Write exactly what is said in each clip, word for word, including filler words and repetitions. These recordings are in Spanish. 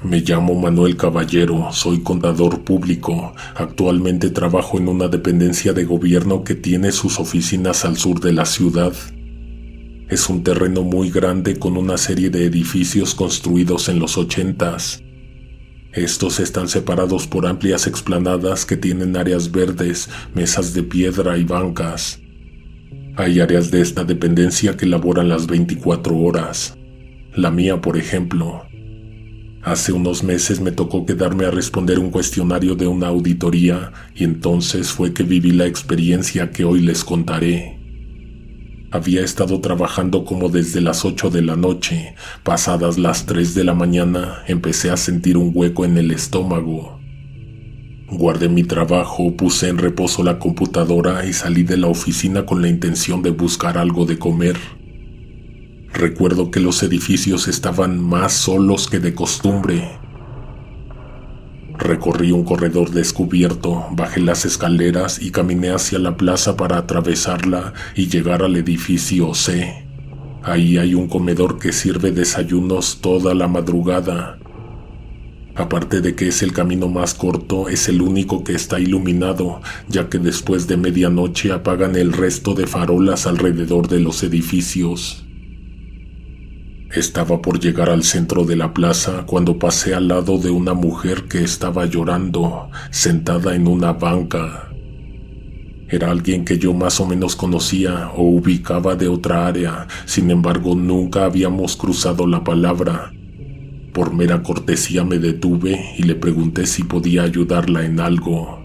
Me llamo Manuel Caballero, soy contador público. Actualmente trabajo en una dependencia de gobierno que tiene sus oficinas al sur de la ciudad. Es un terreno muy grande con una serie de edificios construidos en los ochentas. Estos están separados por amplias explanadas que tienen áreas verdes, mesas de piedra y bancas. Hay áreas de esta dependencia que laboran las veinticuatro horas. La mía, por ejemplo. Hace unos meses me tocó quedarme a responder un cuestionario de una auditoría y entonces fue que viví la experiencia que hoy les contaré. Había estado trabajando como desde las ocho de la noche. Pasadas las tres de la mañana, empecé a sentir un hueco en el estómago. Guardé mi trabajo, puse en reposo la computadora y salí de la oficina con la intención de buscar algo de comer. Recuerdo que los edificios estaban más solos que de costumbre. Recorrí un corredor descubierto, bajé las escaleras y caminé hacia la plaza para atravesarla y llegar al edificio C. Ahí hay un comedor que sirve desayunos toda la madrugada. Aparte de que es el camino más corto, es el único que está iluminado, ya que después de medianoche apagan el resto de farolas alrededor de los edificios. Estaba por llegar al centro de la plaza cuando pasé al lado de una mujer que estaba llorando, sentada en una banca. Era alguien que yo más o menos conocía o ubicaba de otra área, sin embargo nunca habíamos cruzado la palabra. Por mera cortesía me detuve y le pregunté si podía ayudarla en algo.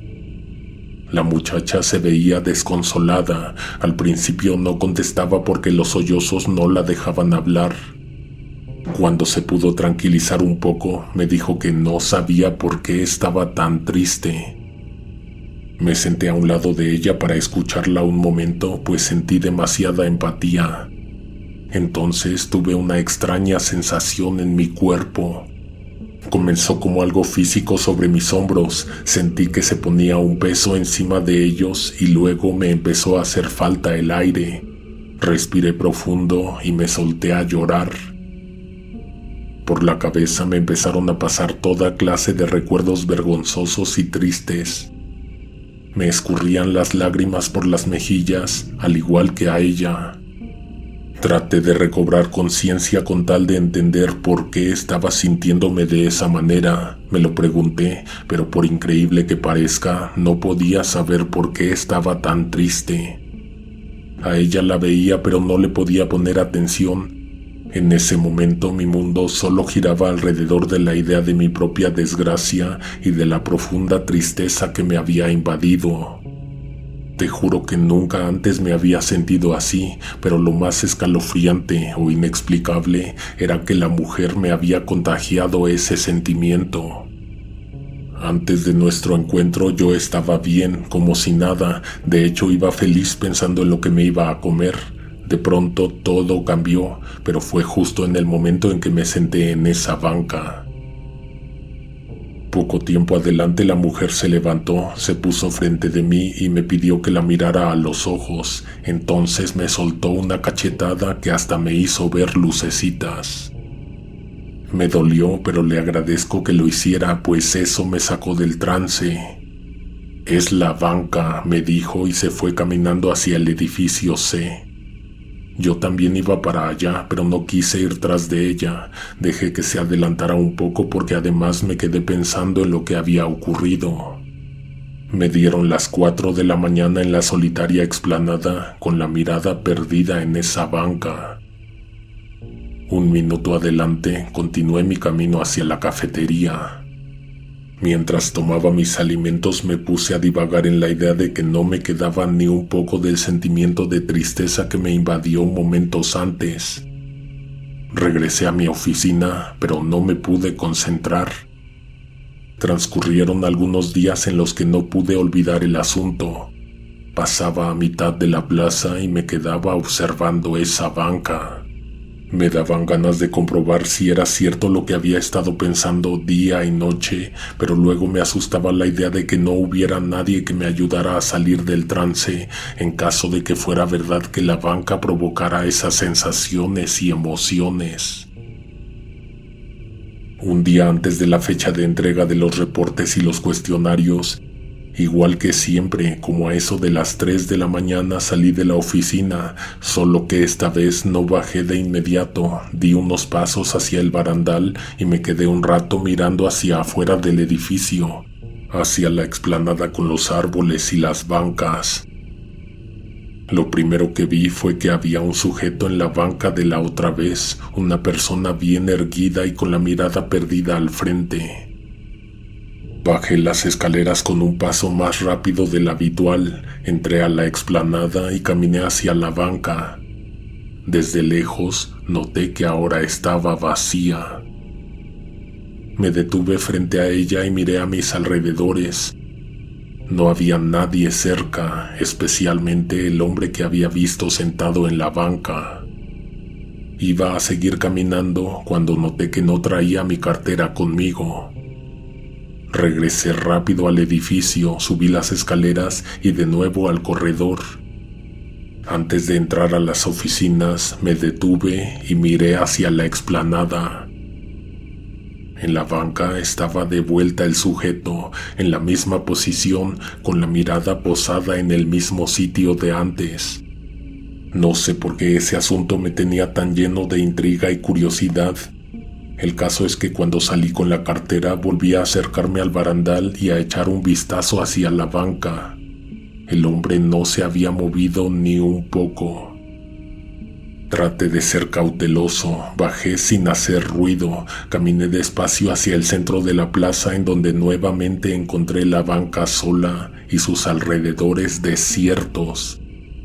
La muchacha se veía desconsolada. Al principio no contestaba porque los sollozos no la dejaban hablar. Cuando se pudo tranquilizar un poco, me dijo que no sabía por qué estaba tan triste. Me senté a un lado de ella para escucharla un momento, pues sentí demasiada empatía. Entonces tuve una extraña sensación en mi cuerpo. Comenzó como algo físico sobre mis hombros, sentí que se ponía un peso encima de ellos y luego me empezó a hacer falta el aire. Respiré profundo y me solté a llorar. Por la cabeza me empezaron a pasar toda clase de recuerdos vergonzosos y tristes. Me escurrían las lágrimas por las mejillas, al igual que a ella. Traté de recobrar conciencia con tal de entender por qué estaba sintiéndome de esa manera. Me lo pregunté, pero por increíble que parezca, no podía saber por qué estaba tan triste. A ella la veía, pero no le podía poner atención. En ese momento mi mundo solo giraba alrededor de la idea de mi propia desgracia y de la profunda tristeza que me había invadido. Te juro que nunca antes me había sentido así, pero lo más escalofriante o inexplicable era que la mujer me había contagiado ese sentimiento. Antes de nuestro encuentro yo estaba bien, como si nada, de hecho iba feliz pensando en lo que me iba a comer. De pronto todo cambió, pero fue justo en el momento en que me senté en esa banca. Poco tiempo adelante la mujer se levantó, se puso frente de mí y me pidió que la mirara a los ojos. Entonces me soltó una cachetada que hasta me hizo ver lucecitas. Me dolió, pero le agradezco que lo hiciera, pues eso me sacó del trance. Es la banca, me dijo y se fue caminando hacia el edificio C. Yo también iba para allá, pero no quise ir tras de ella. Dejé que se adelantara un poco porque además me quedé pensando en lo que había ocurrido. Me dieron las cuatro de la mañana en la solitaria explanada, con la mirada perdida en esa banca. Un minuto adelante, continué mi camino hacia la cafetería. Mientras tomaba mis alimentos me puse a divagar en la idea de que no me quedaba ni un poco del sentimiento de tristeza que me invadió momentos antes. Regresé a mi oficina, pero no me pude concentrar. Transcurrieron algunos días en los que no pude olvidar el asunto. Pasaba a mitad de la plaza y me quedaba observando esa banca. Me daban ganas de comprobar si era cierto lo que había estado pensando día y noche, pero luego me asustaba la idea de que no hubiera nadie que me ayudara a salir del trance en caso de que fuera verdad que la banca provocara esas sensaciones y emociones. Un día antes de la fecha de entrega de los reportes y los cuestionarios, igual que siempre, como a eso de las tres de la mañana salí de la oficina, solo que esta vez no bajé de inmediato, di unos pasos hacia el barandal y me quedé un rato mirando hacia afuera del edificio, hacia la explanada con los árboles y las bancas. Lo primero que vi fue que había un sujeto en la banca de la otra vez, una persona bien erguida y con la mirada perdida al frente. Bajé las escaleras con un paso más rápido del habitual, entré a la explanada y caminé hacia la banca. Desde lejos noté que ahora estaba vacía. Me detuve frente a ella y miré a mis alrededores. No había nadie cerca, especialmente el hombre que había visto sentado en la banca. Iba a seguir caminando cuando noté que no traía mi cartera conmigo. Regresé rápido al edificio, subí las escaleras y de nuevo al corredor. Antes de entrar a las oficinas, me detuve y miré hacia la explanada. En la banca estaba de vuelta el sujeto, en la misma posición, con la mirada posada en el mismo sitio de antes. No sé por qué ese asunto me tenía tan lleno de intriga y curiosidad. El caso es que cuando salí con la cartera volví a acercarme al barandal y a echar un vistazo hacia la banca. El hombre no se había movido ni un poco. Traté de ser cauteloso, bajé sin hacer ruido, caminé despacio hacia el centro de la plaza en donde nuevamente encontré la banca sola y sus alrededores desiertos.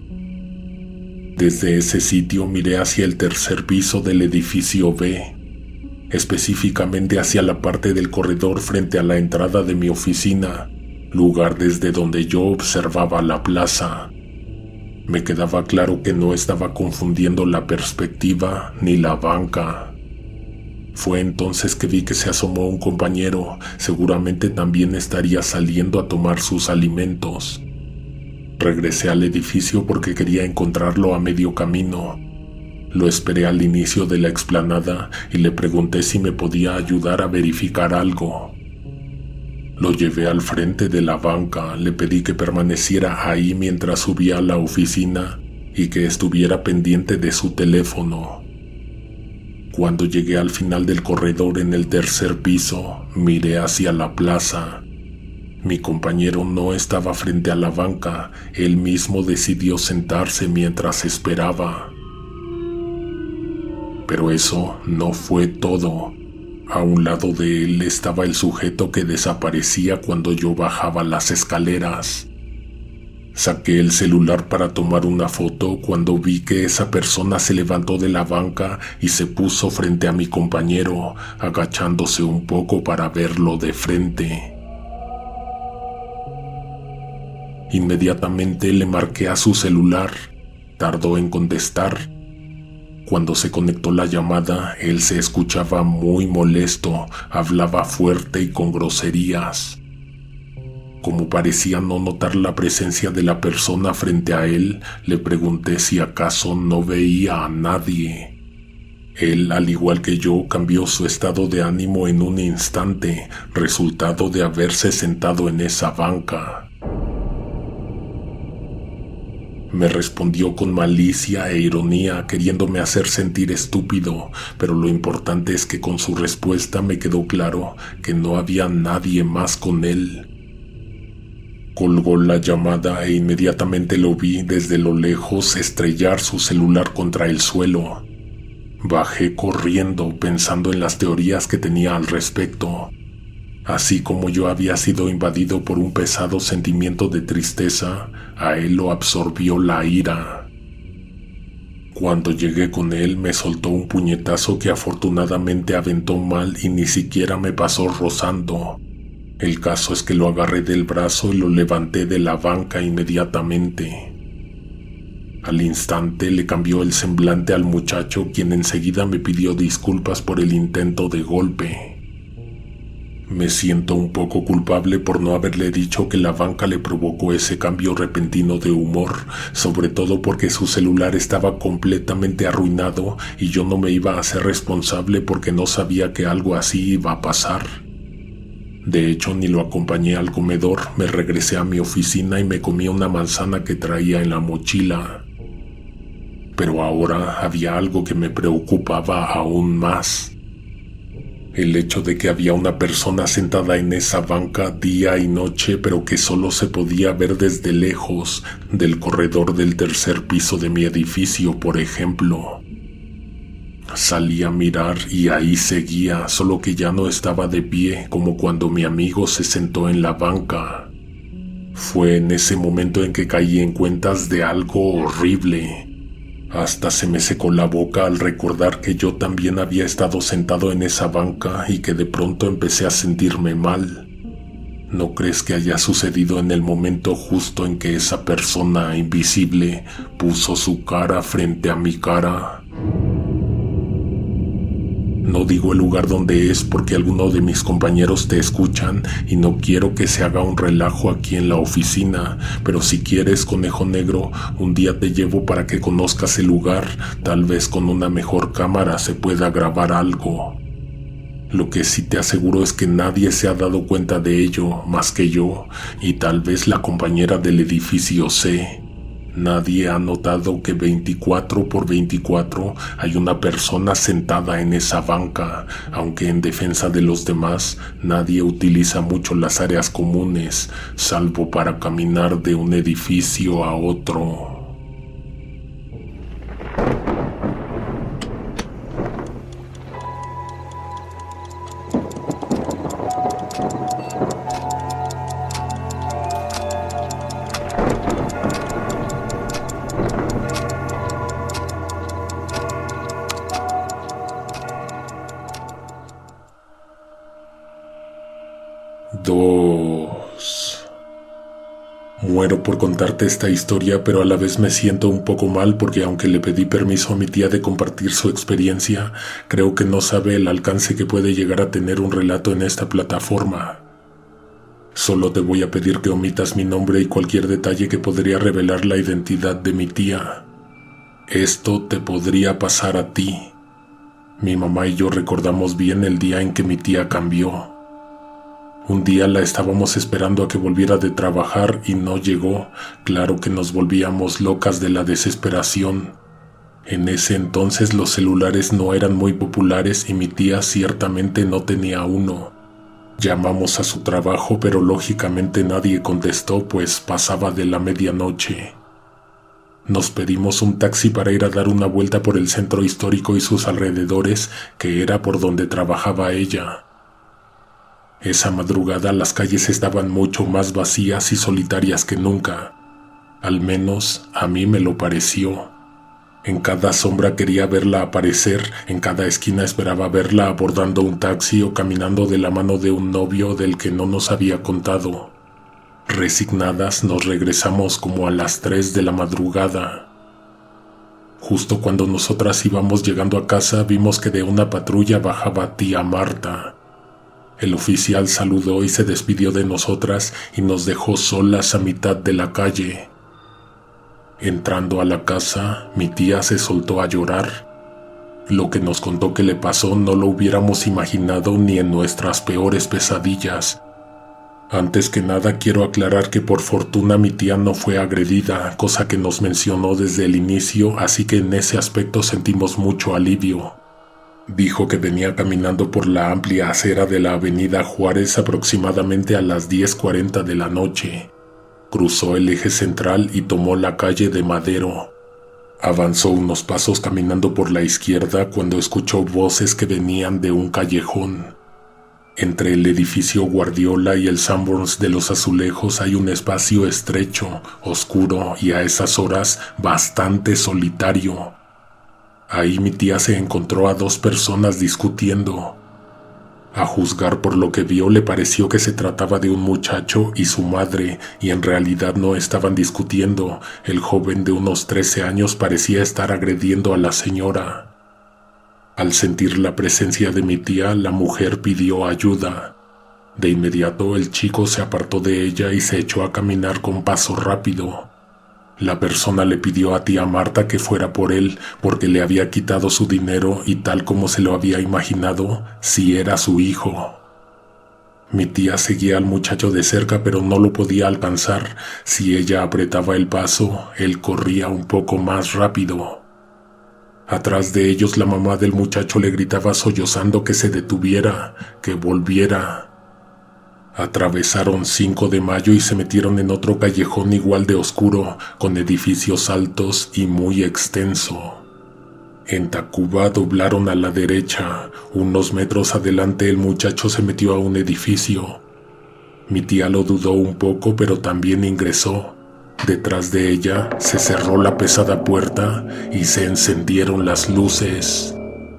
Desde ese sitio miré hacia el tercer piso del edificio B, específicamente hacia la parte del corredor frente a la entrada de mi oficina, lugar desde donde yo observaba la plaza. Me quedaba claro que no estaba confundiendo la perspectiva ni la banca. Fue entonces que vi que se asomó un compañero, seguramente también estaría saliendo a tomar sus alimentos. Regresé al edificio porque quería encontrarlo a medio camino. Lo esperé al inicio de la explanada y le pregunté si me podía ayudar a verificar algo. Lo llevé al frente de la banca, le pedí que permaneciera ahí mientras subía a la oficina y que estuviera pendiente de su teléfono. Cuando llegué al final del corredor en el tercer piso, miré hacia la plaza. Mi compañero no estaba frente a la banca, él mismo decidió sentarse mientras esperaba. Pero eso no fue todo. A un lado de él estaba el sujeto que desaparecía cuando yo bajaba las escaleras. Saqué el celular para tomar una foto cuando vi que esa persona se levantó de la banca y se puso frente a mi compañero, agachándose un poco para verlo de frente. Inmediatamente le marqué a su celular. Tardó en contestar. Cuando se conectó la llamada, él se escuchaba muy molesto, hablaba fuerte y con groserías. Como parecía no notar la presencia de la persona frente a él, le pregunté si acaso no veía a nadie. Él, al igual que yo, cambió su estado de ánimo en un instante, resultado de haberse sentado en esa banca. Me respondió con malicia e ironía, queriéndome hacer sentir estúpido, pero lo importante es que con su respuesta me quedó claro que no había nadie más con él. Colgó la llamada e inmediatamente lo vi desde lo lejos estrellar su celular contra el suelo. Bajé corriendo pensando en las teorías que tenía al respecto. Así como yo había sido invadido por un pesado sentimiento de tristeza, a él lo absorbió la ira. Cuando llegué con él me soltó un puñetazo que afortunadamente aventó mal y ni siquiera me pasó rozando. El caso es que lo agarré del brazo y lo levanté de la banca inmediatamente. Al instante le cambió el semblante al muchacho, quien enseguida me pidió disculpas por el intento de golpe. Me siento un poco culpable por no haberle dicho que la banca le provocó ese cambio repentino de humor, sobre todo porque su celular estaba completamente arruinado y yo no me iba a hacer responsable porque no sabía que algo así iba a pasar. De hecho, ni lo acompañé al comedor, me regresé a mi oficina y me comí una manzana que traía en la mochila. Pero ahora había algo que me preocupaba aún más. El hecho de que había una persona sentada en esa banca día y noche, pero que solo se podía ver desde lejos, del corredor del tercer piso de mi edificio, por ejemplo. Salí a mirar y ahí seguía, solo que ya no estaba de pie, como cuando mi amigo se sentó en la banca. Fue en ese momento en que caí en cuentas de algo horrible. Hasta se me secó la boca al recordar que yo también había estado sentado en esa banca y que de pronto empecé a sentirme mal. ¿No crees que haya sucedido en el momento justo en que esa persona invisible puso su cara frente a mi cara? No digo el lugar donde es porque algunos de mis compañeros te escuchan y no quiero que se haga un relajo aquí en la oficina, pero si quieres, conejo negro, un día te llevo para que conozcas el lugar, tal vez con una mejor cámara se pueda grabar algo. Lo que sí te aseguro es que nadie se ha dado cuenta de ello más que yo y tal vez la compañera del edificio C. Nadie ha notado que veinticuatro por veinticuatro hay una persona sentada en esa banca, aunque en defensa de los demás nadie utiliza mucho las áreas comunes, salvo para caminar de un edificio a otro. Dos. Muero por contarte esta historia, pero a la vez me siento un poco mal porque aunque le pedí permiso a mi tía de compartir su experiencia, creo que no sabe el alcance que puede llegar a tener un relato en esta plataforma. Solo te voy a pedir que omitas mi nombre y cualquier detalle que podría revelar la identidad de mi tía. Esto te podría pasar a ti. Mi mamá y yo recordamos bien el día en que mi tía cambió. Un día la estábamos esperando a que volviera de trabajar y no llegó. Claro que nos volvíamos locas de la desesperación. En ese entonces los celulares no eran muy populares y mi tía ciertamente no tenía uno. Llamamos a su trabajo, pero lógicamente nadie contestó, pues pasaba de la medianoche. Nos pedimos un taxi para ir a dar una vuelta por el centro histórico y sus alrededores, que era por donde trabajaba ella. Esa madrugada las calles estaban mucho más vacías y solitarias que nunca. Al menos a mí me lo pareció. En cada sombra quería verla aparecer, en cada esquina esperaba verla abordando un taxi o caminando de la mano de un novio del que no nos había contado. Resignadas nos regresamos como a las tres de la madrugada. Justo cuando nosotras íbamos llegando a casa vimos que de una patrulla bajaba tía Marta. El oficial saludó y se despidió de nosotras y nos dejó solas a mitad de la calle. Entrando a la casa, mi tía se soltó a llorar. Lo que nos contó que le pasó no lo hubiéramos imaginado ni en nuestras peores pesadillas. Antes que nada quiero aclarar que por fortuna mi tía no fue agredida, cosa que nos mencionó desde el inicio, así que en ese aspecto sentimos mucho alivio. Dijo que venía caminando por la amplia acera de la avenida Juárez aproximadamente a las diez cuarenta de la noche. Cruzó el eje central y tomó la calle de Madero. Avanzó unos pasos caminando por la izquierda cuando escuchó voces que venían de un callejón. Entre el edificio Guardiola y el Sanborns de los Azulejos hay un espacio estrecho, oscuro y a esas horas bastante solitario. Ahí mi tía se encontró a dos personas discutiendo. A juzgar por lo que vio, le pareció que se trataba de un muchacho y su madre, y en realidad no estaban discutiendo. El joven de unos trece años parecía estar agrediendo a la señora. Al sentir la presencia de mi tía, la mujer pidió ayuda. De inmediato el chico se apartó de ella y se echó a caminar con paso rápido. La persona le pidió a tía Marta que fuera por él porque le había quitado su dinero y tal como se lo había imaginado, sí era su hijo. Mi tía seguía al muchacho de cerca pero no lo podía alcanzar. Si ella apretaba el paso, él corría un poco más rápido. Atrás de ellos la mamá del muchacho le gritaba sollozando que se detuviera, que volviera. Atravesaron cinco de mayo y se metieron en otro callejón igual de oscuro, con edificios altos y muy extenso. En Tacuba doblaron a la derecha. Unos metros adelante el muchacho se metió a un edificio. Mi tía lo dudó un poco, pero también ingresó. Detrás de ella se cerró la pesada puerta y se encendieron las luces.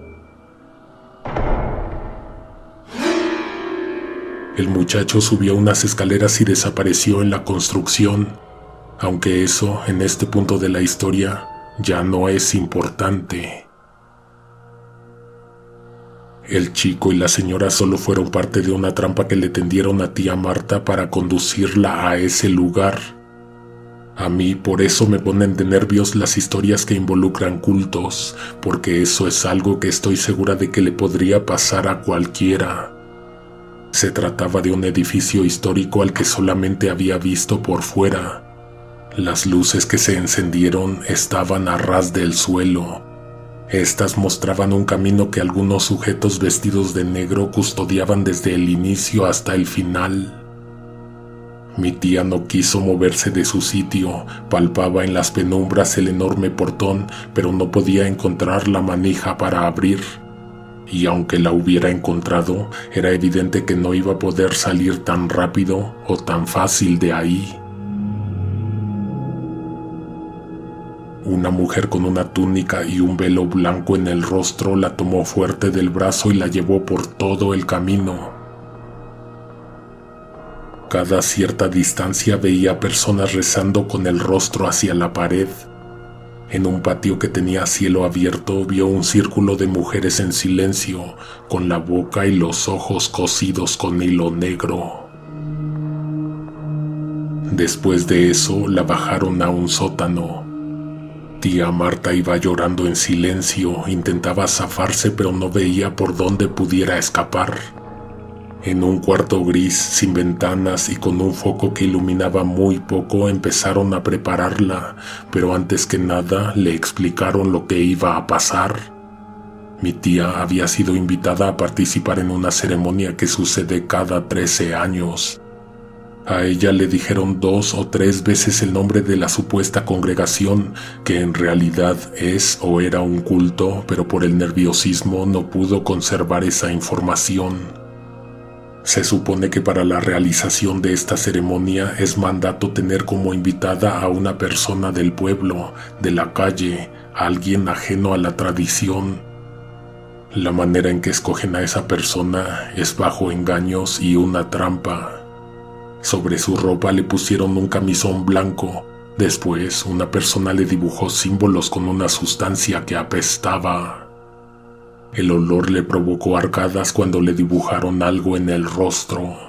El muchacho subió unas escaleras y desapareció en la construcción, aunque eso, en este punto de la historia, ya no es importante. El chico y la señora solo fueron parte de una trampa que le tendieron a tía Marta para conducirla a ese lugar. A mí por eso me ponen de nervios las historias que involucran cultos, porque eso es algo que estoy segura de que le podría pasar a cualquiera. Se trataba de un edificio histórico al que solamente había visto por fuera. Las luces que se encendieron estaban a ras del suelo. Estas mostraban un camino que algunos sujetos vestidos de negro custodiaban desde el inicio hasta el final. Mi tía no quiso moverse de su sitio, palpaba en las penumbras el enorme portón, pero no podía encontrar la manija para abrir. Y aunque la hubiera encontrado, era evidente que no iba a poder salir tan rápido o tan fácil de ahí. Una mujer con una túnica y un velo blanco en el rostro la tomó fuerte del brazo y la llevó por todo el camino. Cada cierta distancia veía personas rezando con el rostro hacia la pared. En un patio que tenía cielo abierto vio un círculo de mujeres en silencio, con la boca y los ojos cosidos con hilo negro. Después de eso la bajaron a un sótano. Tía Marta iba llorando en silencio, intentaba zafarse pero no veía por dónde pudiera escapar. En un cuarto gris, sin ventanas y con un foco que iluminaba muy poco, empezaron a prepararla, pero antes que nada le explicaron lo que iba a pasar. Mi tía había sido invitada a participar en una ceremonia que sucede cada trece años. A ella le dijeron dos o tres veces el nombre de la supuesta congregación, que en realidad es o era un culto, pero por el nerviosismo no pudo conservar esa información. Se supone que para la realización de esta ceremonia es mandato tener como invitada a una persona del pueblo, de la calle, alguien ajeno a la tradición. La manera en que escogen a esa persona es bajo engaños y una trampa. Sobre su ropa le pusieron un camisón blanco. Después, una persona le dibujó símbolos con una sustancia que apestaba. El olor le provocó arcadas cuando le dibujaron algo en el rostro.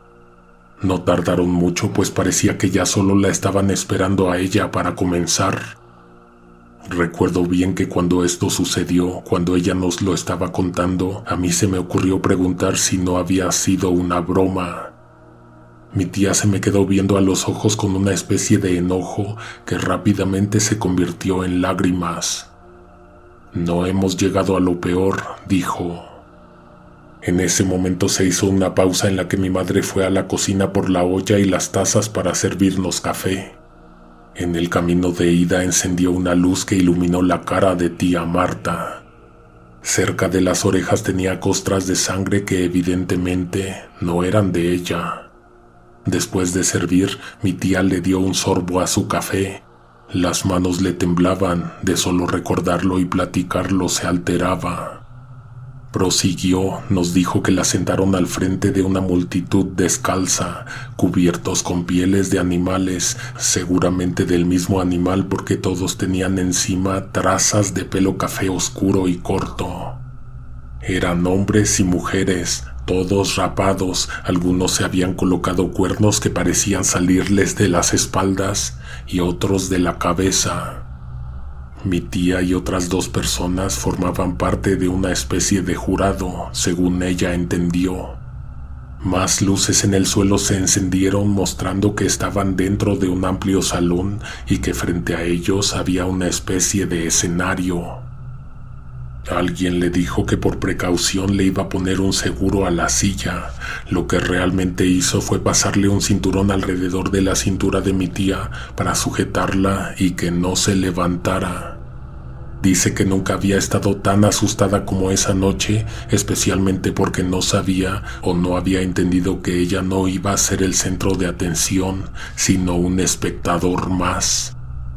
No tardaron mucho, pues parecía que ya solo la estaban esperando a ella para comenzar. Recuerdo bien que cuando esto sucedió, cuando ella nos lo estaba contando, a mí se me ocurrió preguntar si no había sido una broma. Mi tía se me quedó viendo a los ojos con una especie de enojo que rápidamente se convirtió en lágrimas. «No hemos llegado a lo peor», dijo. En ese momento se hizo una pausa en la que mi madre fue a la cocina por la olla y las tazas para servirnos café. En el camino de ida encendió una luz que iluminó la cara de tía Marta. Cerca de las orejas tenía costras de sangre que evidentemente no eran de ella. Después de servir, mi tía le dio un sorbo a su café. Las manos le temblaban, de solo recordarlo y platicarlo se alteraba. Prosiguió, nos dijo que la sentaron al frente de una multitud descalza, cubiertos con pieles de animales, seguramente del mismo animal porque todos tenían encima trazas de pelo café oscuro y corto. Eran hombres y mujeres, todos rapados. Algunos se habían colocado cuernos que parecían salirles de las espaldas y otros de la cabeza. Mi tía y otras dos personas formaban parte de una especie de jurado, según ella entendió. Más luces en el suelo se encendieron, mostrando que estaban dentro de un amplio salón y que frente a ellos había una especie de escenario. Alguien le dijo que por precaución le iba a poner un seguro a la silla. Lo que realmente hizo fue pasarle un cinturón alrededor de la cintura de mi tía para sujetarla y que no se levantara. Dice que nunca había estado tan asustada como esa noche, especialmente porque no sabía o no había entendido que ella no iba a ser el centro de atención, sino un espectador más.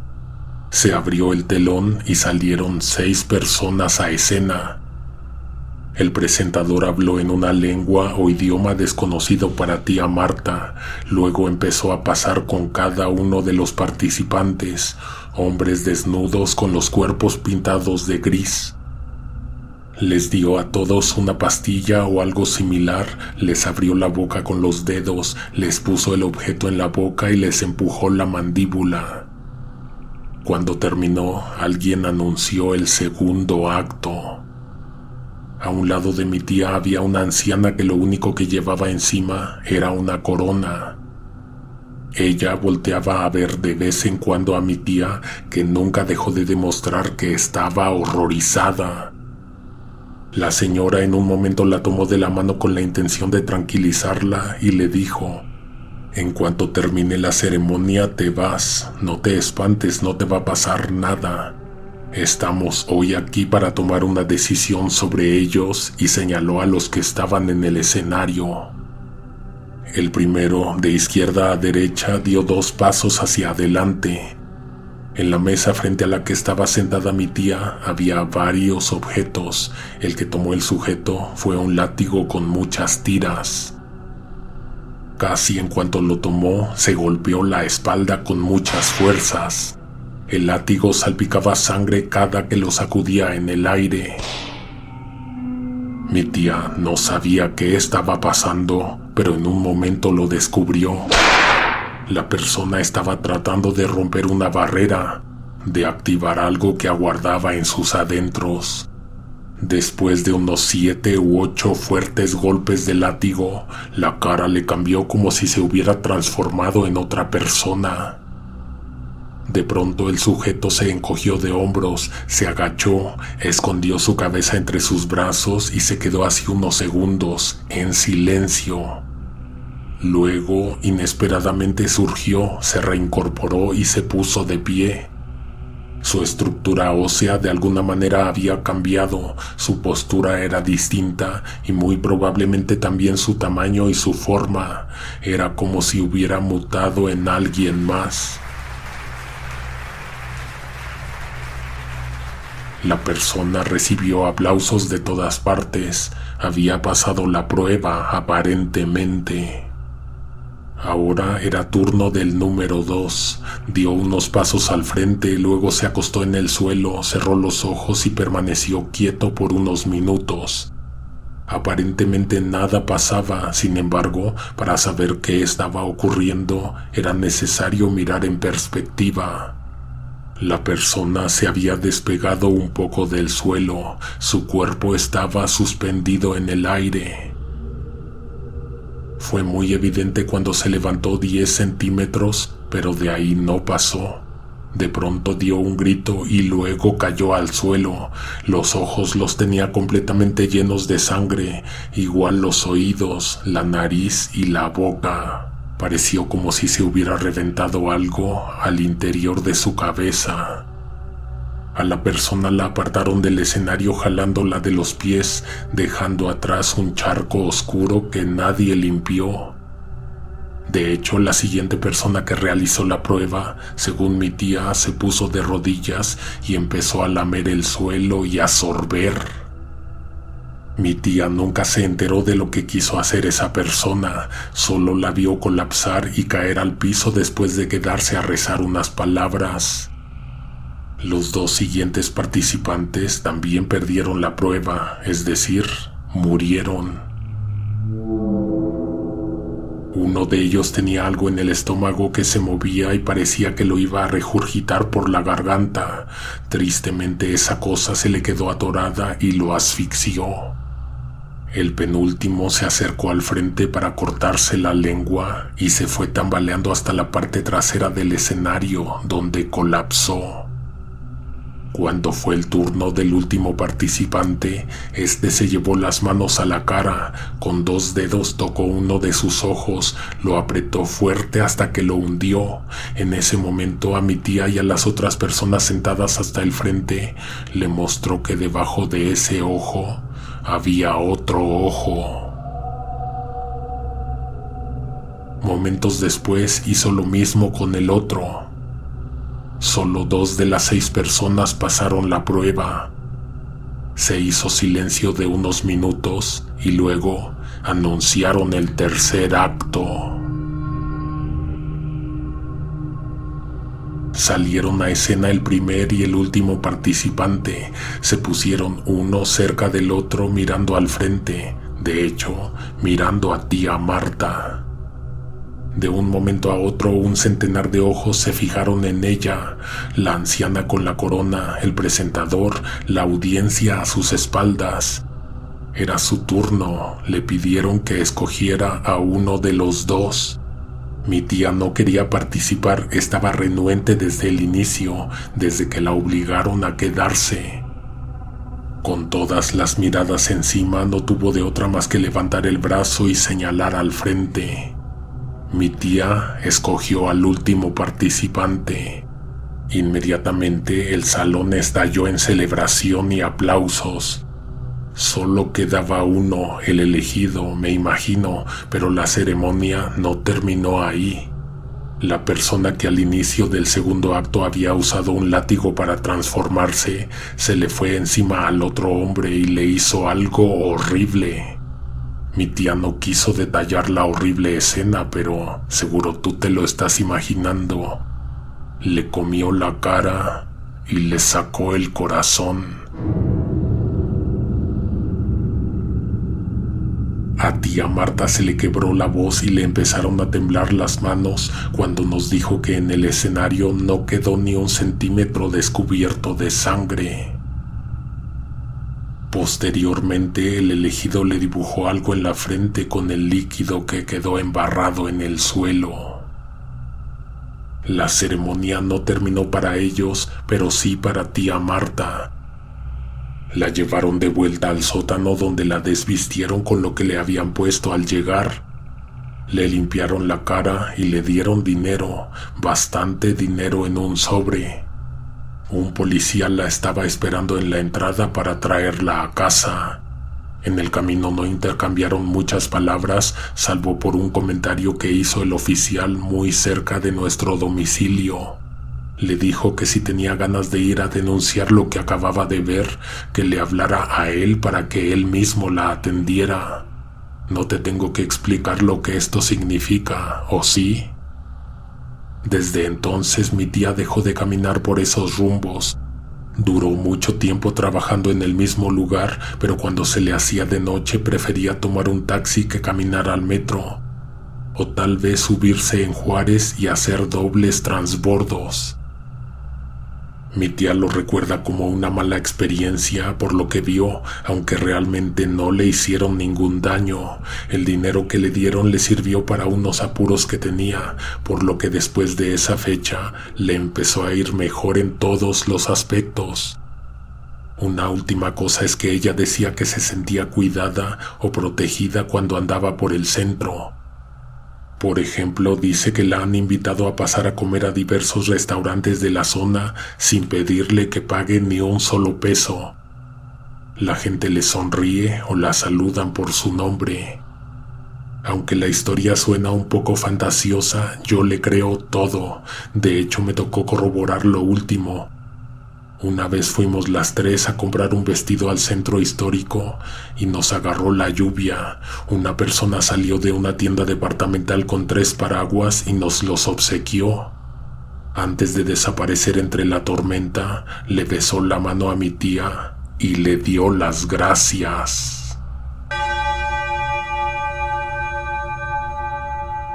Se abrió el telón y salieron seis personas a escena. El presentador habló en una lengua o idioma desconocido para tía Marta. Luego empezó a pasar con cada uno de los participantes, hombres desnudos con los cuerpos pintados de gris. Les dio a todos una pastilla o algo similar, les abrió la boca con los dedos, les puso el objeto en la boca y les empujó la mandíbula. Cuando terminó, alguien anunció el segundo acto. A un lado de mi tía había una anciana que lo único que llevaba encima era una corona. Ella volteaba a ver de vez en cuando a mi tía, que nunca dejó de demostrar que estaba horrorizada. La señora en un momento la tomó de la mano con la intención de tranquilizarla y le dijo: «En cuanto termine la ceremonia te vas, no te espantes, no te va a pasar nada. Estamos hoy aquí para tomar una decisión sobre ellos», y señaló a los que estaban en el escenario. El primero, de izquierda a derecha, dio dos pasos hacia adelante. En la mesa frente a la que estaba sentada mi tía había varios objetos. El que tomó el sujeto fue un látigo con muchas tiras. Casi en cuanto lo tomó, se golpeó la espalda con muchas fuerzas. El látigo salpicaba sangre cada que lo sacudía en el aire. Mi tía no sabía qué estaba pasando, pero en un momento lo descubrió. La persona estaba tratando de romper una barrera, de activar algo que aguardaba en sus adentros. Después de unos siete u ocho fuertes golpes de látigo, la cara le cambió como si se hubiera transformado en otra persona. De pronto el sujeto se encogió de hombros, se agachó, escondió su cabeza entre sus brazos y se quedó así unos segundos, en silencio. Luego, inesperadamente surgió, se reincorporó y se puso de pie. Su estructura ósea de alguna manera había cambiado, su postura era distinta y muy probablemente también su tamaño y su forma. Era como si hubiera mutado en alguien más. La persona recibió aplausos de todas partes. Había pasado la prueba, aparentemente. Ahora era turno del número dos. Dio unos pasos al frente, luego se acostó en el suelo, cerró los ojos y permaneció quieto por unos minutos. Aparentemente nada pasaba, sin embargo, para saber qué estaba ocurriendo, era necesario mirar en perspectiva. La persona se había despegado un poco del suelo, su cuerpo estaba suspendido en el aire. Fue muy evidente cuando se levantó diez centímetros, pero de ahí no pasó. De pronto dio un grito y luego cayó al suelo. Los ojos los tenía completamente llenos de sangre, igual los oídos, la nariz y la boca. Pareció como si se hubiera reventado algo al interior de su cabeza. A la persona la apartaron del escenario jalándola de los pies, dejando atrás un charco oscuro que nadie limpió. De hecho, la siguiente persona que realizó la prueba, según mi tía, se puso de rodillas y empezó a lamer el suelo y a sorber. Mi tía nunca se enteró de lo que quiso hacer esa persona, solo la vio colapsar y caer al piso después de quedarse a rezar unas palabras. Los dos siguientes participantes también perdieron la prueba, es decir, murieron. Uno de ellos tenía algo en el estómago que se movía y parecía que lo iba a regurgitar por la garganta. Tristemente esa cosa se le quedó atorada y lo asfixió. El penúltimo se acercó al frente para cortarse la lengua y se fue tambaleando hasta la parte trasera del escenario, donde colapsó. Cuando fue el turno del último participante, este se llevó las manos a la cara, con dos dedos tocó uno de sus ojos, lo apretó fuerte hasta que lo hundió. En ese momento a mi tía y a las otras personas sentadas hasta el frente le mostró que debajo de ese ojo había otro ojo. Momentos después hizo lo mismo con el otro. Solo dos de las seis personas pasaron la prueba. Se hizo silencio de unos minutos y luego anunciaron el tercer acto. Salieron a escena el primer y el último participante. Se pusieron uno cerca del otro mirando al frente, de hecho, mirando a tía Marta. De un momento a otro, un centenar de ojos se fijaron en ella, la anciana con la corona, el presentador, la audiencia a sus espaldas. Era su turno, le pidieron que escogiera a uno de los dos. Mi tía no quería participar, estaba renuente desde el inicio, desde que la obligaron a quedarse. Con todas las miradas encima, no tuvo de otra más que levantar el brazo y señalar al frente. Mi tía escogió al último participante. Inmediatamente el salón estalló en celebración y aplausos. Solo quedaba uno, el elegido, me imagino, pero la ceremonia no terminó ahí. La persona que al inicio del segundo acto había usado un látigo para transformarse, se le fue encima al otro hombre y le hizo algo horrible. Mi tía no quiso detallar la horrible escena, pero seguro tú te lo estás imaginando. Le comió la cara y le sacó el corazón. A tía Marta se le quebró la voz y le empezaron a temblar las manos cuando nos dijo que en el escenario no quedó ni un centímetro descubierto de sangre. Posteriormente, el elegido le dibujó algo en la frente con el líquido que quedó embarrado en el suelo. La ceremonia no terminó para ellos, pero sí para tía Marta. La llevaron de vuelta al sótano donde la desvistieron con lo que le habían puesto al llegar. Le limpiaron la cara y le dieron dinero, bastante dinero en un sobre. Un policía la estaba esperando en la entrada para traerla a casa. En el camino no intercambiaron muchas palabras, salvo por un comentario que hizo el oficial muy cerca de nuestro domicilio. Le dijo que si tenía ganas de ir a denunciar lo que acababa de ver, que le hablara a él para que él mismo la atendiera. No te tengo que explicar lo que esto significa, ¿o sí? Desde entonces mi tía dejó de caminar por esos rumbos. Duró mucho tiempo trabajando en el mismo lugar, pero cuando se le hacía de noche prefería tomar un taxi que caminar al metro, o tal vez subirse en Juárez y hacer dobles transbordos. Mi tía lo recuerda como una mala experiencia por lo que vio, aunque realmente no le hicieron ningún daño. El dinero que le dieron le sirvió para unos apuros que tenía, por lo que después de esa fecha le empezó a ir mejor en todos los aspectos. Una última cosa es que ella decía que se sentía cuidada o protegida cuando andaba por el centro. Por ejemplo, dice que la han invitado a pasar a comer a diversos restaurantes de la zona sin pedirle que pague ni un solo peso. La gente le sonríe o la saludan por su nombre. Aunque la historia suena un poco fantasiosa, yo le creo todo. De hecho, me tocó corroborar lo último. Una vez fuimos las tres a comprar un vestido al centro histórico y nos agarró la lluvia. Una persona salió de una tienda departamental con tres paraguas y nos los obsequió. Antes de desaparecer entre la tormenta, le besó la mano a mi tía y le dio las gracias.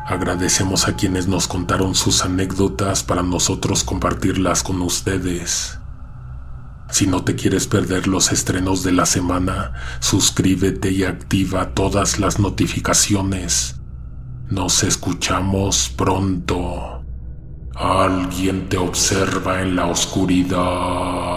Agradecemos a quienes nos contaron sus anécdotas para nosotros compartirlas con ustedes. Si no te quieres perder los estrenos de la semana, suscríbete y activa todas las notificaciones. Nos escuchamos pronto. Alguien te observa en la oscuridad.